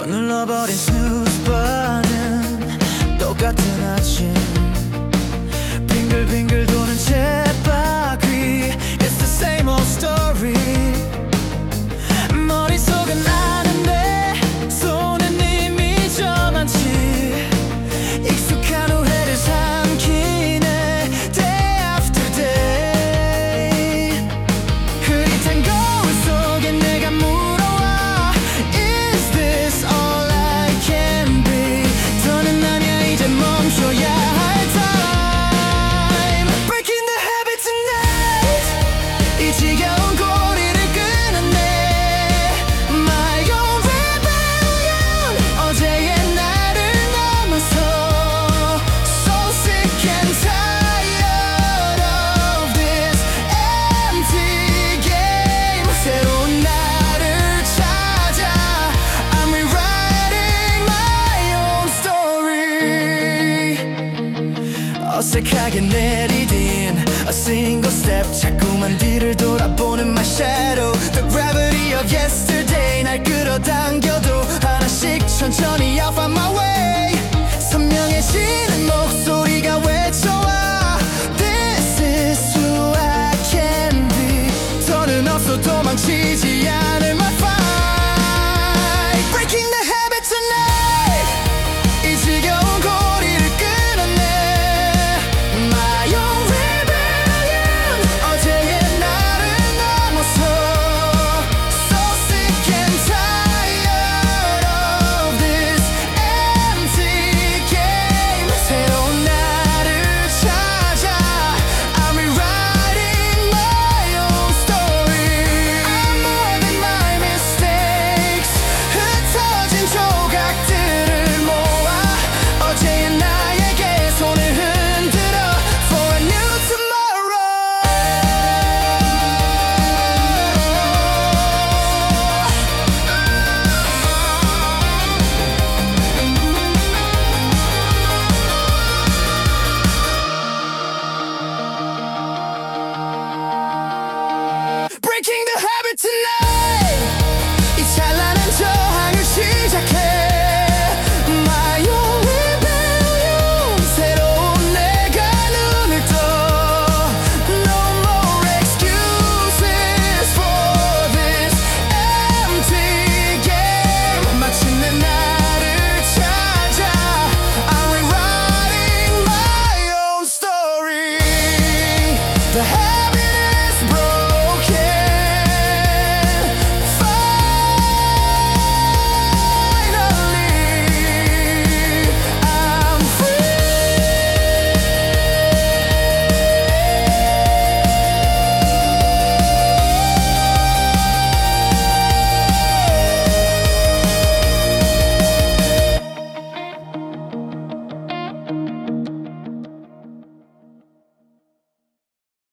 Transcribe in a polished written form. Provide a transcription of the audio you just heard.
눌러버린 스누즈 버튼 똑같은 아침 빙글빙글 도는 쳇바퀴 It's the same old story 머릿속은 아는데 손은 이미 저만치 익숙한 후회를 삼키네 Day after day 흐릿한 거울 속에 내가 물어와 Is this all I can be 더는 아니야 이제 멈춰야 할 time Breaking the habit tonight 이 지겨운 고리를 끊었네 My own rebellion 어제의 나를 넘어서 So sick and tired of this empty game 새로운 나를 찾아 I'm rewriting my own story 어색하게 내디딘 A single step 자꾸만 뒤를 돌아보는 my shadow The gravity of yesterday 날 끌어당겨도 하나씩 천천히 I'll find my way 선명해진